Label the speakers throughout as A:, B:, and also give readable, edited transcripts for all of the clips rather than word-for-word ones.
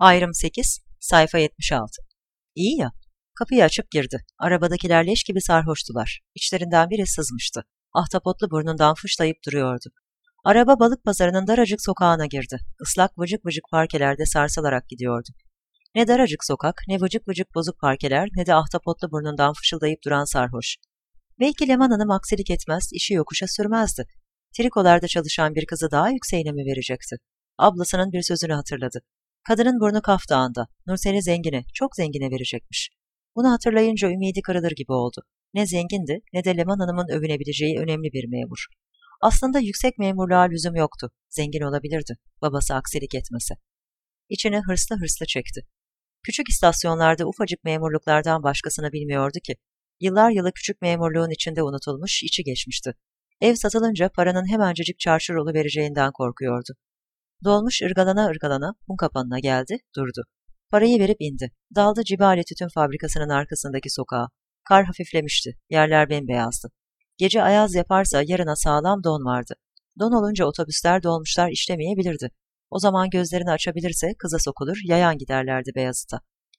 A: Ayrım 8, sayfa 76. İyi ya. Kapıyı açıp girdi. Arabadakiler leş gibi sarhoştular. İçlerinden biri sızmıştı. Ahtapotlu burnundan fışlayıp duruyordu. Araba balık pazarının daracık sokağına girdi. Islak vıcık vıcık parkelerde sarsılarak gidiyordu. Ne daracık sokak, ne vıcık vıcık bozuk parkeler, ne de ahtapotlu burnundan fışıldayıp duran sarhoş. Belki Leman Hanım aksilik etmez, işi yokuşa sürmezdi. Trikolarda çalışan bir kızı daha yükseğine mi verecekti? Ablasının bir sözünü hatırladı. Kadının burnu Kaf Dağı'nda, Nursel'i zengine, çok zengine verecekmiş. Bunu hatırlayınca ümidi kırılır gibi oldu. Ne zengindi, ne de Leman Hanım'ın övünebileceği önemli bir memur. Aslında yüksek memurluğa lüzum yoktu. Zengin olabilirdi, babası aksilik etmese. İçine hırslı hırslı çekti. Küçük istasyonlarda ufacık memurluklardan başkasını bilmiyordu ki. Yıllar yılı küçük memurluğun içinde unutulmuş, içi geçmişti. Ev satılınca paranın hemencecik çarçur oluvereceğinden korkuyordu. Dolmuş ırgalana ırgalana Unkapanı'na geldi, durdu. Parayı verip indi. Daldı Cibali Tütün Fabrikası'nın arkasındaki sokağa. Kar hafiflemişti, yerler bembeyazdı. Gece ayaz yaparsa yarına sağlam don vardı. Don olunca otobüsler dolmuşlar işlemeyebilirdi. O zaman gözlerini açabilirse kıza sokulur, yayan giderlerdi Beyazıt'a.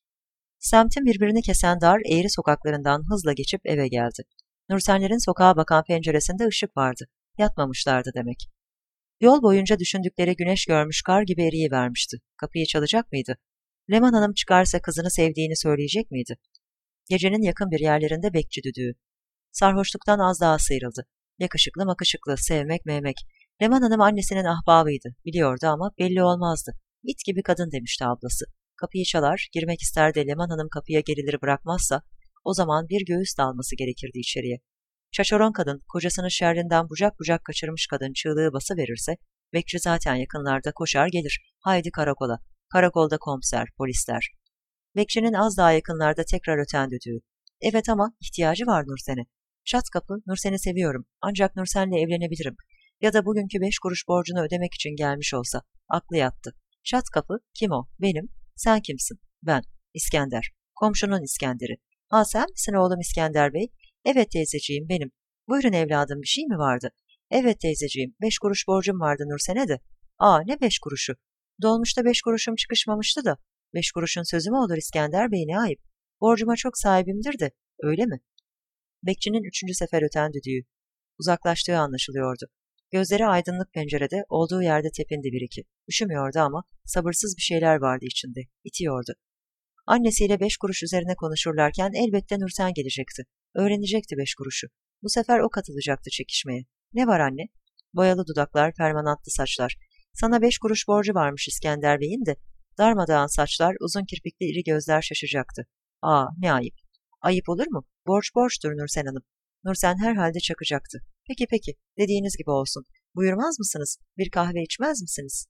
A: Semtin birbirini kesen dar, eğri sokaklarından hızla geçip eve geldi. Nursenlerin sokağa bakan penceresinde ışık vardı. Yatmamışlardı demek. Yol boyunca düşündükleri güneş görmüş kar gibi eriyivermişti. Kapıyı çalacak mıydı? Leman Hanım çıkarsa kızını sevdiğini söyleyecek miydi? Gecenin yakın bir yerlerinde bekçi düdüğü. Sarhoşluktan az daha sıyrıldı. Yakışıklı makışıklı, sevmek mevmek. Leman Hanım annesinin ahbabıydı. Biliyordu ama belli olmazdı. İt gibi kadın demişti ablası. Kapıyı çalar, girmek ister de Leman Hanım kapıya gerileri bırakmazsa, o zaman bir göğüs dalması gerekirdi içeriye. Şaşoron kadın, kocasını şerrinden bucak bucak kaçırmış kadın çığlığı basıverirse, bekçi zaten yakınlarda koşar gelir. Haydi karakola. Karakolda komiser, polisler. Bekçinin az daha yakınlarda tekrar öten düdüğü. Evet ama ihtiyacı var Nursen'e. Çat kapı, Nursen'i seviyorum. Ancak Nursen'le evlenebilirim. Ya da bugünkü 5 kuruş borcunu ödemek için gelmiş olsa. Aklı yattı. Çat kapı, kim o? Benim. Sen kimsin? Ben. İskender. Komşunun İskender'i. Ha sen misin oğlum İskender Bey? Evet teyzeciğim benim. Buyurun evladım bir şey mi vardı? Evet teyzeciğim 5 kuruş borcum vardı Nursen'e de. Aa ne 5 kuruşu? Dolmuşta 5 kuruşum çıkışmamıştı da. 5 kuruşun sözü mü olur İskender Bey ne ayıp. Borcuma çok sahibimdir de. Öyle mi? Bekçinin 3. sefer öten düdüğü. Uzaklaştığı anlaşılıyordu. Gözleri aydınlık pencerede, olduğu yerde tepindi bir iki. Üşümüyordu ama sabırsız bir şeyler vardı içinde. İtiyordu. Annesiyle 5 kuruş üzerine konuşurlarken elbette Nursen gelecekti. Öğrenecekti 5 kuruşu. Bu sefer o katılacaktı çekişmeye. Ne var anne? Boyalı dudaklar, permanentli saçlar. Sana 5 kuruş borcu varmış İskender Bey'in de. Darmadağın saçlar, uzun kirpikli iri gözler şaşacaktı. Aa ne ayıp. Ayıp olur mu? Borç borçtur Nursen Hanım. Nursen herhalde çakacaktı. Peki peki, dediğiniz gibi olsun. Buyurmaz mısınız? Bir kahve içmez misiniz?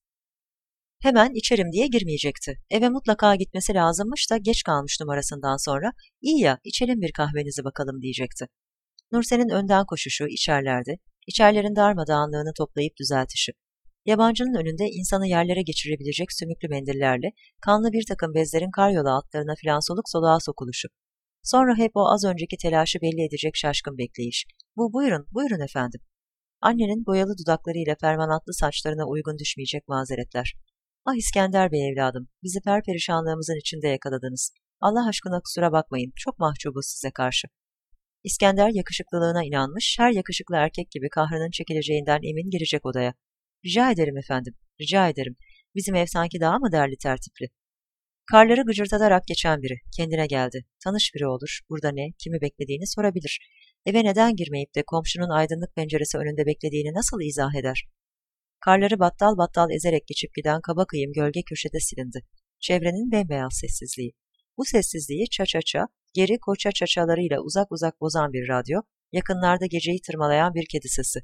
A: Hemen içerim diye girmeyecekti. Eve mutlaka gitmesi lazımmış da geç kalmış numarasından sonra iyi ya içelim bir kahvenizi bakalım diyecekti. Nursen'in önden koşuşu içerlerde, içerlerin darmadağınlığını toplayıp düzeltişi. Yabancının önünde insanı yerlere geçirebilecek sümüklü mendillerle kanlı bir takım bezlerin karyolu altlarına filan soluk soluğa sokuluşu. Sonra hep o az önceki telaşı belli edecek şaşkın bekleyiş. Buyurun, buyurun efendim. Annenin boyalı dudaklarıyla fermanatlı saçlarına uygun düşmeyecek mazeretler. Ah İskender Bey evladım, bizi perperişanlığımızın içinde yakaladınız. Allah aşkına kusura bakmayın, çok mahcubuz size karşı. İskender yakışıklılığına inanmış, her yakışıklı erkek gibi kahrının çekileceğinden emin girecek odaya. Rica ederim efendim, rica ederim. Bizim ev sanki daha mı derli tertipli? Karları gıcırtadarak geçen biri, kendine geldi. Tanış biri olur, burada ne, kimi beklediğini sorabilir. Eve neden girmeyip de komşunun aydınlık penceresi önünde beklediğini nasıl izah eder? Karları battal battal ezerek geçip giden kaba kıyım gölge köşede silindi. Çevrenin bembeyaz sessizliği. Bu sessizliği çaça, geri koça çaçalarıyla uzak uzak bozan bir radyo, yakınlarda geceyi tırmalayan bir kedi sesi.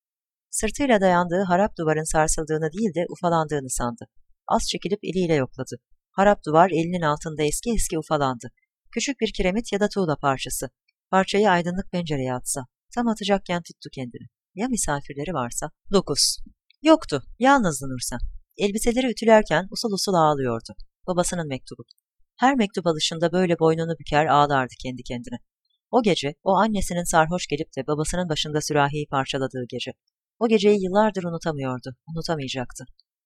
A: Sırtıyla dayandığı harap duvarın sarsıldığını değil de ufalandığını sandı. Az çekilip eliyle yokladı. Harap duvar elinin altında eski eski ufalandı. Küçük bir kiremit ya da tuğla parçası. Parçayı aydınlık pencereye atsa. Tam atacakken tuttu kendini. Ya misafirleri varsa? 9. Yoktu. Yalnızdı Nursen. Elbiseleri ütülerken usul usul ağlıyordu. Babasının mektubu. Her mektup alışında böyle boynunu büker ağlardı kendi kendine. O gece, o annesinin sarhoş gelip de babasının başında sürahiyi parçaladığı gece. O geceyi yıllardır unutamıyordu, unutamayacaktı.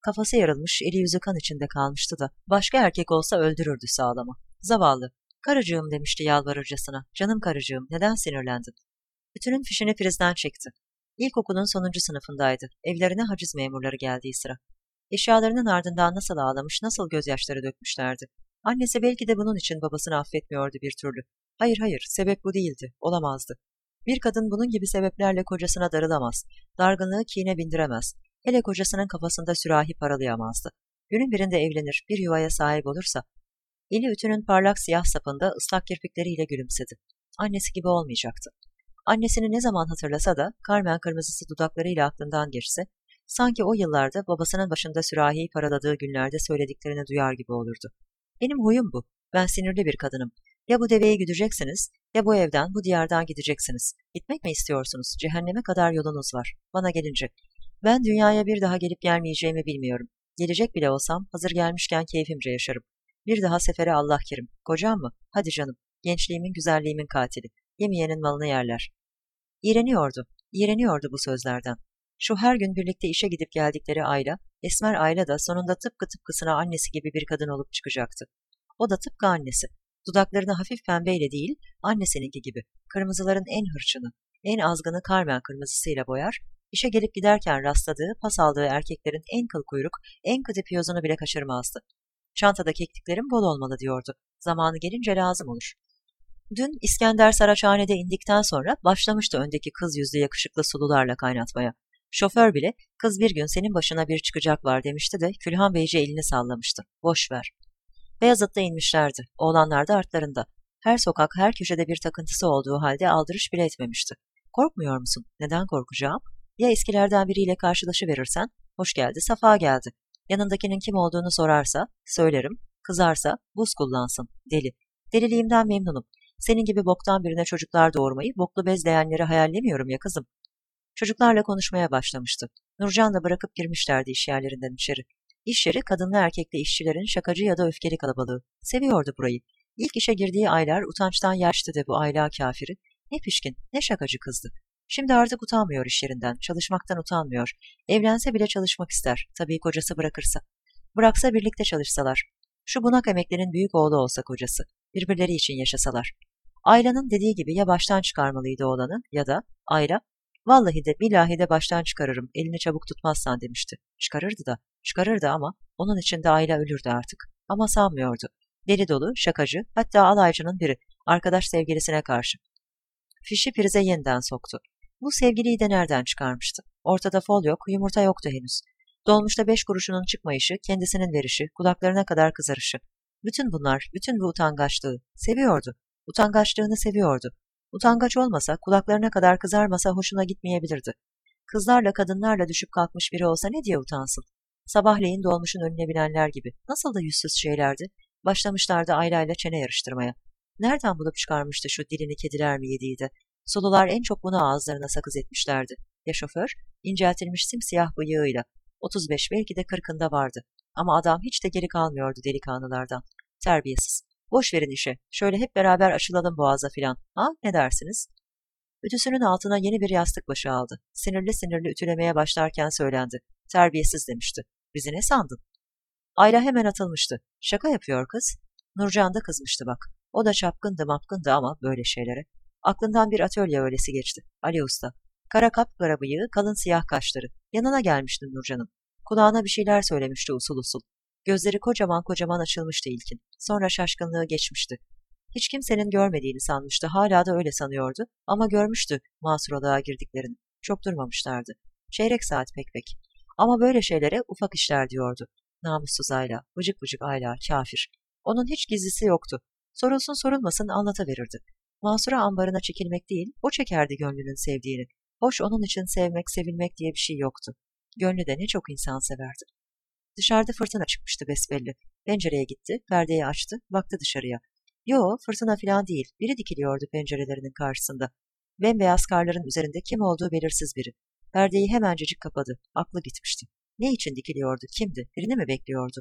A: Kafası yarılmış, eli yüzü kan içinde kalmıştı da başka erkek olsa öldürürdü sağlama. Zavallı. Karıcığım demişti yalvarırcasına. Canım karıcığım, neden sinirlendin? Bütünün fişini prizden çekti. İlkokulun sonuncu sınıfındaydı. Evlerine haciz memurları geldiği sıra. Eşyalarının ardından nasıl ağlamış, nasıl gözyaşları dökmüşlerdi. Annesi belki de bunun için babasını affetmiyordu bir türlü. Hayır hayır, sebep bu değildi, olamazdı. Bir kadın bunun gibi sebeplerle kocasına darılamaz, dargınlığı kine bindiremez, hele kocasının kafasında sürahi paralayamazdı. Günün birinde evlenir, bir yuvaya sahip olursa, eli ütünün parlak siyah sapında ıslak kirpikleriyle gülümsedi. Annesi gibi olmayacaktı. Annesini ne zaman hatırlasa da Carmen kırmızısı dudaklarıyla aklından geçse, sanki o yıllarda babasının başında sürahiyi paraladığı günlerde söylediklerini duyar gibi olurdu. Benim huyum bu. Ben sinirli bir kadınım. Ya bu deveyi güdeceksiniz, ya bu evden, bu diyardan gideceksiniz. Gitmek mi istiyorsunuz? Cehenneme kadar yolunuz var. Bana gelince. Ben dünyaya bir daha gelip gelmeyeceğimi bilmiyorum. Gelecek bile olsam, hazır gelmişken keyfimce yaşarım. Bir daha sefere Allah kerim. Kocam mı? Hadi canım. Gençliğimin, güzelliğimin katili. Yemeyenin malını yerler. İğreniyordu. İğreniyordu bu sözlerden. Şu her gün birlikte işe gidip geldikleri Ayla, Esmer Ayla da sonunda tıpkısına annesi gibi bir kadın olup çıkacaktı. O da tıpkı annesi. Dudaklarını hafif pembeyle değil, annesinin gibi, kırmızıların en hırçını, en azgını Carmen kırmızısıyla boyar, işe gelip giderken rastladığı, pas aldığı erkeklerin en kıl kuyruk, en kıdı piyozunu bile kaçırmazdı. Çantada kekliklerim bol olmalı diyordu. Zamanı gelince lazım olur. Dün İskender Saraçhane'de indikten sonra başlamıştı öndeki kız yüzlü yakışıklı sulularla kaynatmaya. Şoför bile kız bir gün senin başına bir çıkacak var demişti de Külhan Beyci elini sallamıştı. Boş ver. Beyazıt'ta inmişlerdi. Oğlanlar da artlarında. Her sokak, her köşede bir takıntısı olduğu halde aldırış bile etmemişti. Korkmuyor musun? Neden korkacağım? Ya eskilerden biriyle karşılaşıverirsen? Hoş geldi, safa geldi. Yanındakinin kim olduğunu sorarsa, söylerim. Kızarsa, buz kullansın. Deli. Deliliğimden memnunum. Senin gibi boktan birine çocuklar doğurmayı, boklu bezleyenleri hayallemiyorum ya kızım. Çocuklarla konuşmaya başlamıştı. Nurcan'la bırakıp girmişlerdi iş yerlerinden içeri. İş yeri kadınlı erkekli işçilerin şakacı ya da öfkeli kalabalığı. Seviyordu burayı. İlk işe girdiği aylar utançtan yaştı de bu ayla kafiri. Ne pişkin, ne şakacı kızdı. Şimdi artık utanmıyor iş yerinden, çalışmaktan utanmıyor. Evlense bile çalışmak ister, tabii kocası bırakırsa. Bıraksa birlikte çalışsalar. Şu bunak emeklinin büyük oğlu olsa kocası. Birbirleri için yaşasalar. Ayla'nın dediği gibi ya baştan çıkarmalıydı oğlanı ya da Ayla, vallahi de billahi de baştan çıkarırım, elini çabuk tutmazsan demişti. Çıkarırdı ama onun için de Ayla ölürdü artık. Ama sanmıyordu. Deli dolu, şakacı, hatta alaycının biri, arkadaş sevgilisine karşı. Fişi prize yeniden soktu. Bu sevgiliyi de nereden çıkarmıştı? Ortada fol yok, yumurta yoktu henüz. Dolmuşta 5 kuruşunun çıkmayışı, kendisinin verişi, kulaklarına kadar kızarışı. Bütün bunlar, bütün bu utangaçlığı. Seviyordu. Utangaçlığını seviyordu. Utangaç olmasa, kulaklarına kadar kızarmasa hoşuna gitmeyebilirdi. Kızlarla kadınlarla düşüp kalkmış biri olsa ne diye utansın? Sabahleyin dolmuşun önüne binenler gibi. Nasıl da yüzsüz şeylerdi. Başlamışlardı Ayla çene yarıştırmaya. Nereden bulup çıkarmıştı şu dilini kediler mi yediği de? Solular en çok bunu ağızlarına sakız etmişlerdi. Ya şoför? İnceltilmiş simsiyah bıyığıyla. 35 belki de 40'ında vardı. Ama adam hiç de geri kalmıyordu delikanlılardan. Terbiyesiz. Boş verin işe. Şöyle hep beraber açılalım boğaza filan. Ha, ne dersiniz? Ütüsünün altına yeni bir yastık başı aldı. Sinirli sinirli ütülemeye başlarken söylendi. Terbiyesiz demişti. Bizi ne sandın? Ayla hemen atılmıştı. Şaka yapıyor kız. Nurcan da kızmıştı bak. O da çapkındı mapkındı ama böyle şeylere. Aklından bir atölye öylesi geçti. Ali Usta. Kara kapkara bıyığı, kalın siyah kaşları. Yanına gelmişti Nurcan'ın. Kulağına bir şeyler söylemişti usul usul. Gözleri kocaman kocaman açılmıştı ilkin. Sonra şaşkınlığı geçmişti. Hiç kimsenin görmediğini sanmıştı. Hala da öyle sanıyordu. Ama görmüştü masuralığa girdiklerini. Çok durmamışlardı. Çeyrek saat pek. Ama böyle şeylere ufak işler diyordu. Namussuz Ayla, vıcık vıcık Ayla, kafir. Onun hiç gizlisi yoktu. Sorulsun sorulmasın anlataverirdi. Mansura ambarına çekilmek değil, o çekerdi gönlünün sevdiğini. Hoş onun için sevmek, sevilmek diye bir şey yoktu. Gönlü de ne çok insan severdi. Dışarıda fırtına çıkmıştı besbelli. Pencereye gitti, perdeyi açtı, baktı dışarıya. Yo, fırtına falan değil, biri dikiliyordu pencerelerinin karşısında. Bembeyaz karların üzerinde kim olduğu belirsiz biri. Perdeyi hemencecik kapadı, aklı gitmişti. Ne için dikiliyordu, kimdi, birini mi bekliyordu?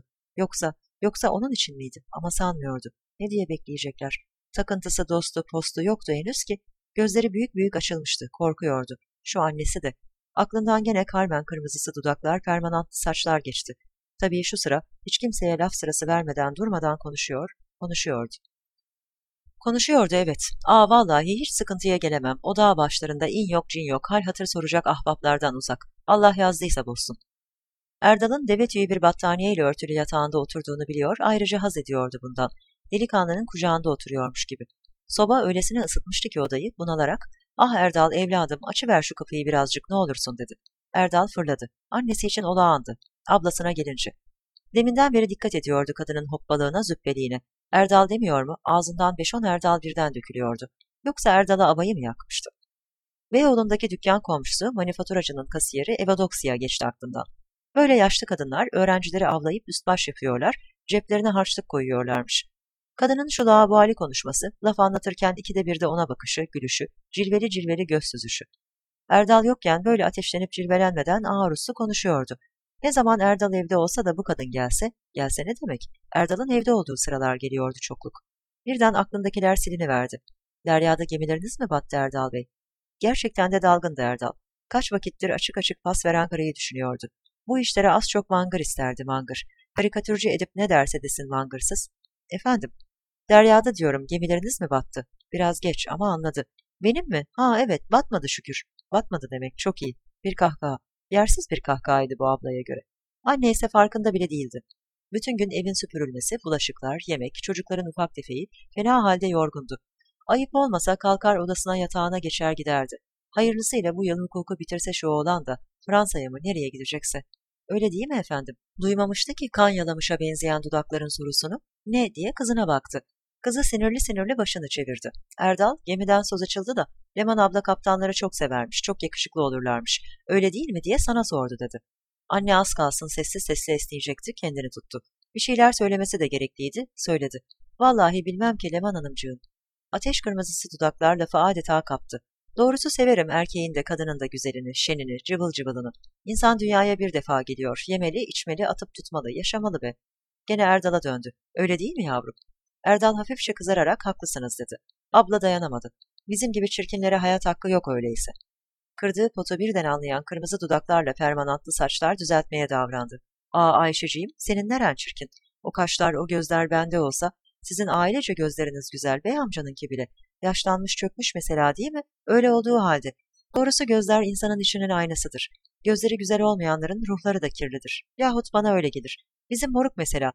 A: Yoksa onun için miydi ama sanmıyordu. Ne diye bekleyecekler? Takıntısı, dostu, postu yoktu henüz ki. Gözleri büyük büyük açılmıştı, korkuyordu. Şu annesi de. Aklından gene Carmen kırmızısı dudaklar, permanantlı saçlar geçti. Tabii şu sıra hiç kimseye laf sırası vermeden durmadan konuşuyordu. Konuşuyordu, evet. Vallahi hiç sıkıntıya gelemem. O dağ başlarında in yok cin yok, hal hatır soracak ahbaplardan uzak. Allah yazdıysa bozsun. Erdal'ın deve tüyü bir battaniyeyle örtülü yatağında oturduğunu biliyor, ayrıca haz ediyordu bundan. Delikanlının kucağında oturuyormuş gibi. Soba öylesine ısıtmıştı ki odayı, bunalarak, "Ah Erdal evladım, açıver şu kapıyı birazcık ne olursun," dedi. Erdal fırladı. Annesi için olağandı. Ablasına gelince. Deminden beri dikkat ediyordu kadının hoppalığına, züppeliğine. Erdal demiyor mu? Ağzından 5-10 Erdal birden dökülüyordu. Yoksa Erdal'a abayı mı yakmıştı? Beyoğlu'ndaki dükkan komşusu, manifaturacının kasiyeri Evadoksiya geçti aklından. Böyle yaşlı kadınlar öğrencileri avlayıp üst baş yapıyorlar, ceplerine harçlık koyuyorlarmış. Kadının şu laubali konuşması, laf anlatırken ikide birde ona bakışı, gülüşü, cilveli cilveli göz süzüşü. Erdal yokken böyle ateşlenip cilvelenmeden ağır uslu konuşuyordu. Ne zaman Erdal evde olsa da bu kadın gelse ne demek? Erdal'ın evde olduğu sıralar geliyordu çokluk. Birden aklındakiler siliniverdi. Deryada gemileriniz mi battı Erdal Bey? Gerçekten de dalgındı Erdal. Kaç vakittir açık açık pas veren karıyı düşünüyordu. Bu işlere az çok mangır isterdi mangır. Karikatürcü edip ne derse desin mangırsız. Efendim, Deryada diyorum, gemileriniz mi battı? Biraz geç ama anladı. Benim mi? Ha evet, batmadı şükür. Batmadı demek, çok iyi. Bir kahkaha. Yersiz bir kahkahaydı bu ablaya göre. Anne ise farkında bile değildi. Bütün gün evin süpürülmesi, bulaşıklar, yemek, çocukların ufak tefeği, fena halde yorgundu. Ayıp olmasa kalkar odasına yatağına geçer giderdi. Hayırlısıyla bu yıl hukuku bitirse şu oğlan da Fransa'ya mı nereye gidecekse. Öyle değil mi efendim? Duymamıştı ki kan yalamışa benzeyen dudakların sorusunu. Ne diye kızına baktı. Kızı sinirli sinirli başını çevirdi. Erdal, gemiden söz açıldı da Leman abla kaptanları çok severmiş, çok yakışıklı olurlarmış. Öyle değil mi diye sana sordu dedi. Anne az kalsın sessiz sessiz esneyecekti, kendini tuttu. Bir şeyler söylemesi de gerekliydi, söyledi. Vallahi bilmem ki Leman hanımcığım. Ateş kırmızısı dudaklar lafı adeta kaptı. Doğrusu severim erkeğin de kadının da güzelini, şenini, cıvıl cıvılını. İnsan dünyaya bir defa geliyor, yemeli, içmeli, atıp tutmalı, yaşamalı be. Gene Erdal'a döndü. Öyle değil mi yavrum? Erdal hafifçe kızararak haklısınız dedi. Abla dayanamadı. Bizim gibi çirkinlere hayat hakkı yok öyleyse. Kırdığı potu birden anlayan kırmızı dudaklarla permanantlı saçlar düzeltmeye davrandı. Ayşeciğim, senin neren çirkin? O kaşlar, o gözler bende olsa, sizin ailece gözleriniz güzel, bey amcanınki bile. Yaşlanmış çökmüş mesela değil mi? Öyle olduğu halde. Doğrusu gözler insanın içinin aynasıdır. Gözleri güzel olmayanların ruhları da kirlidir. Yahut bana öyle gelir. Bizim moruk mesela.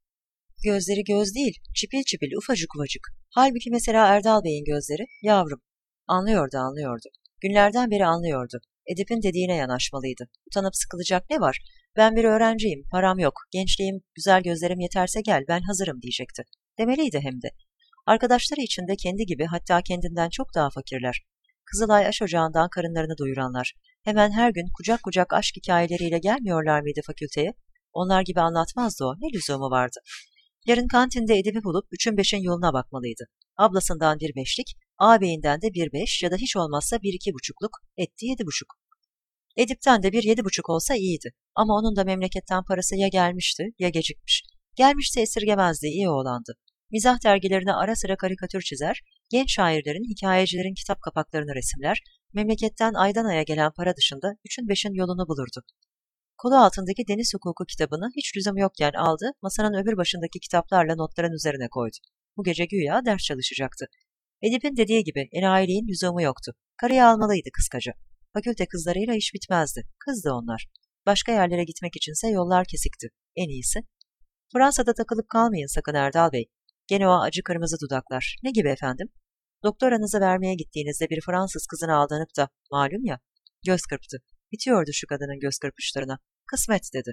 A: Gözleri göz değil, çipil çipil, ufacık ufacık. Halbuki mesela Erdal Bey'in gözleri, yavrum. Anlıyordu. Günlerden beri anlıyordu. Edip'in dediğine yanaşmalıydı. Utanıp sıkılacak ne var? Ben bir öğrenciyim, param yok, gençliğim, güzel gözlerim yeterse gel, ben hazırım diyecekti. Demeliydi hem de. Arkadaşları içinde kendi gibi, hatta kendinden çok daha fakirler. Kızılay aş ocağından karınlarını doyuranlar. Hemen her gün kucak kucak aşk hikayeleriyle gelmiyorlar mıydı fakülteye? Onlar gibi anlatmazdı o, ne lüzumu vardı? Yarın kantinde Edip'i bulup 3'ün 5'in yoluna bakmalıydı. Ablasından 1 5'lik, ağabeyinden de 1 5 ya da hiç olmazsa 1 2 buçukluk, etti 7 buçuk. Edip'ten de 1 7 buçuk olsa iyiydi. Ama onun da memleketten parası ya gelmişti ya gecikmiş. Gelmişse esirgemezdi, iyi oğlandı. Mizah dergilerine ara sıra karikatür çizer, genç şairlerin, hikayecilerin kitap kapaklarını resimler, memleketten aydan aya gelen para dışında 3'ün 5'in yolunu bulurdu. Kolu altındaki deniz hukuku kitabını hiç lüzum yokken aldı, masanın öbür başındaki kitaplarla notların üzerine koydu. Bu gece güya ders çalışacaktı. Edip'in dediği gibi enayiliğin lüzumu yoktu. Karıyı almalıydı kıskaca. Fakülte kızlarıyla iş bitmezdi. Kızdı onlar. Başka yerlere gitmek içinse yollar kesikti. En iyisi. Fransa'da takılıp kalmayın sakın Erdal Bey. Gene o acı kırmızı dudaklar. Ne gibi efendim? Doktoranızı vermeye gittiğinizde bir Fransız kızına aldanıp da, malum ya, göz kırptı. Bitiyordu şu kadının göz kırpışlarına. Kısmet dedi.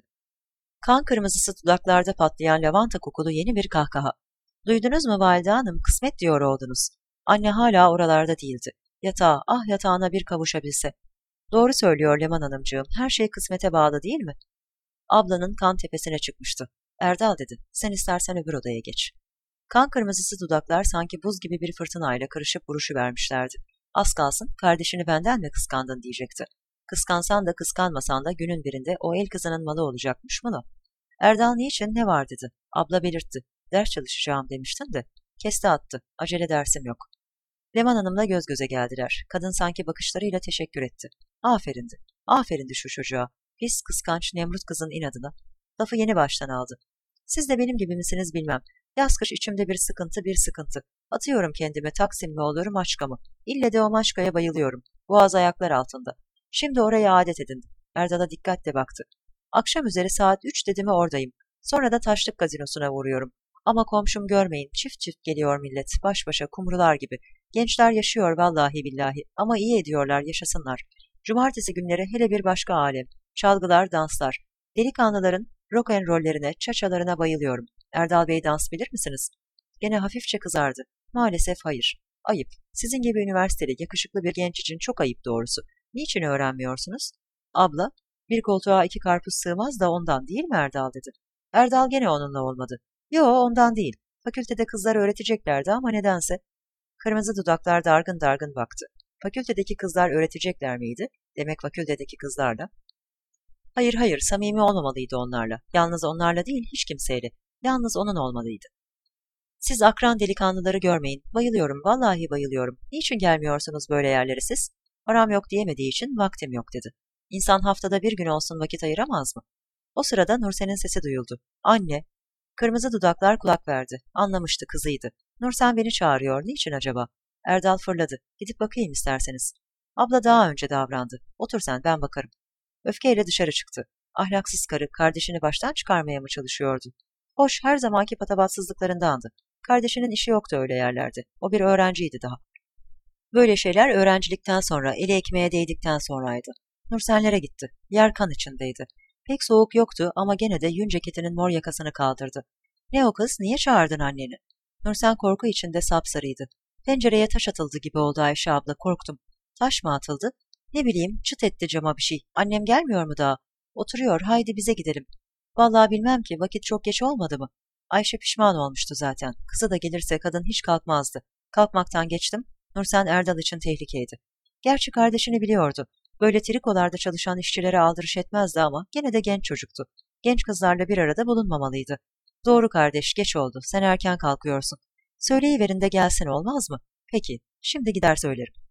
A: Kan kırmızısı dudaklarda patlayan lavanta kokulu yeni bir kahkaha. Duydunuz mu valide hanım, kısmet diyor oğlunuz. Anne hala oralarda değildi. Yatağa, ah yatağına bir kavuşabilse. Doğru söylüyor Leman hanımcığım, her şey kısmete bağlı değil mi? Ablanın kan tepesine çıkmıştı. Erdal dedi, sen istersen öbür odaya geç. Kan kırmızısı dudaklar sanki buz gibi bir fırtınayla karışıp vuruşuvermişlerdi. Az kalsın, kardeşini benden mi kıskandın diyecekti. Kıskansan da kıskanmasan da günün birinde o el kızının malı olacakmış mı o? Erdal niçin, ne var dedi. Abla belirtti. Ders çalışacağım demiştin de. Kesti attı. Acele dersim yok. Leman Hanım'la göz göze geldiler. Kadın sanki bakışlarıyla teşekkür etti. Aferindi. Aferindi şu çocuğa. Pis, kıskanç, Nemrut kızın inadına. Lafı yeni baştan aldı. Siz de benim gibi misiniz bilmem. Yaz kış içimde bir sıkıntı bir sıkıntı. Atıyorum kendime Taksim mi olur Maçka mı? İlle de o Maçka'ya bayılıyorum. Boğaz ayaklar altında. Şimdi oraya adet edindim. Erdal'a dikkatle baktı. Akşam üzeri saat 3 dedi mi oradayım. Sonra da Taşlık Gazinosu'na vuruyorum. Ama komşum görmeyin, çift çift geliyor millet, baş başa kumrular gibi. Gençler yaşıyor vallahi billahi ama iyi ediyorlar, yaşasınlar. Cumartesi günleri hele bir başka alem. Çalgılar, danslar. Delikanlıların rock'n'rollerine, çaçalarına bayılıyorum. Erdal Bey dans bilir misiniz? Gene hafifçe kızardı. Maalesef hayır. Ayıp. Sizin gibi üniversiteli, yakışıklı bir genç için çok ayıp doğrusu. Niçin öğrenmiyorsunuz? Abla, bir koltuğa 2 karpuz sığmaz da ondan değil mi Erdal dedi. Erdal gene onunla olmadı. Yo ondan değil. Fakültede kızlar öğreteceklerdi ama nedense. Kırmızı dudaklar dargın dargın baktı. Fakültedeki kızlar öğretecekler miydi? Demek fakültedeki kızlarla. Hayır hayır, samimi olmamalıydı onlarla. Yalnız onlarla değil, hiç kimseyle. Yalnız onun olmalıydı. Siz akran delikanlıları görmeyin. Bayılıyorum, vallahi bayılıyorum. Niçin gelmiyorsunuz böyle yerlere siz? Param yok diyemediği için vaktim yok dedi. İnsan haftada bir gün olsun vakit ayıramaz mı? O sırada Nursen'in sesi duyuldu. Anne. Kırmızı dudaklar kulak verdi. Anlamıştı, kızıydı. Nursen beni çağırıyor. Niçin acaba? Erdal fırladı. Gidip bakayım isterseniz. Abla daha önce davrandı. Otur sen, ben bakarım. Öfkeyle dışarı çıktı. Ahlaksız karı kardeşini baştan çıkarmaya mı çalışıyordu? Hoş, her zamanki patavatsızlıklarındandı. Kardeşinin işi yoktu öyle yerlerde. O bir öğrenciydi daha. Böyle şeyler öğrencilikten sonra, eli ekmeğe değdikten sonraydı. Nursenlere gitti. Yer kan içindeydi. Pek soğuk yoktu ama gene de yün ceketinin mor yakasını kaldırdı. Ne o kız, niye çağırdın anneni? Nursen korku içinde sapsarıydı. Pencereye taş atıldı gibi oldu Ayşe abla, korktum. Taş mı atıldı? Ne bileyim, çıt etti cama bir şey. Annem gelmiyor mu daha? Oturuyor, haydi bize gidelim. Vallahi bilmem ki, vakit çok geç olmadı mı? Ayşe pişman olmuştu zaten. Kızı da gelirse kadın hiç kalkmazdı. Kalkmaktan geçtim. Nursen Erdal için tehlikeydi. Gerçi kardeşini biliyordu. Böyle trikolarda çalışan işçilere aldırış etmezdi ama gene de genç çocuktu. Genç kızlarla bir arada bulunmamalıydı. Doğru kardeş, geç oldu. Sen erken kalkıyorsun. Söyleyiverin de gelsin olmaz mı? Peki, şimdi gider söylerim.